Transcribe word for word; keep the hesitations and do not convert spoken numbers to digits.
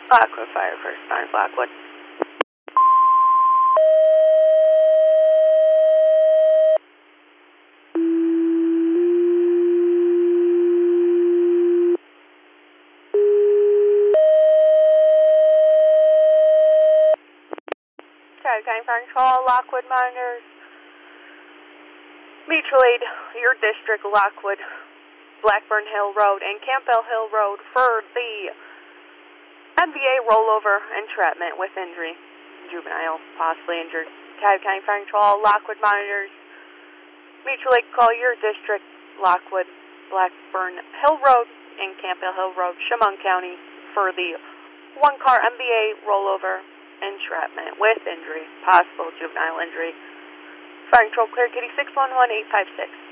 Blackwood Fire First nine Blackwood. Town County Fire Control, Lockwood Miners. Mutual Aid, your district, Lockwood, Blackburn Hill Road, and Campbell Hill Road for the M B A rollover entrapment with injury. Juvenile, possibly injured. Town County Fire Control, Lockwood Miners. Mutual Aid, call your district, Lockwood, Blackburn Hill Road, and Campbell Hill Road, Chemung County, for the one-car M B A rollover entrapment with injury, possible juvenile injury. Fire Control clear, Kitty six one one eight five six.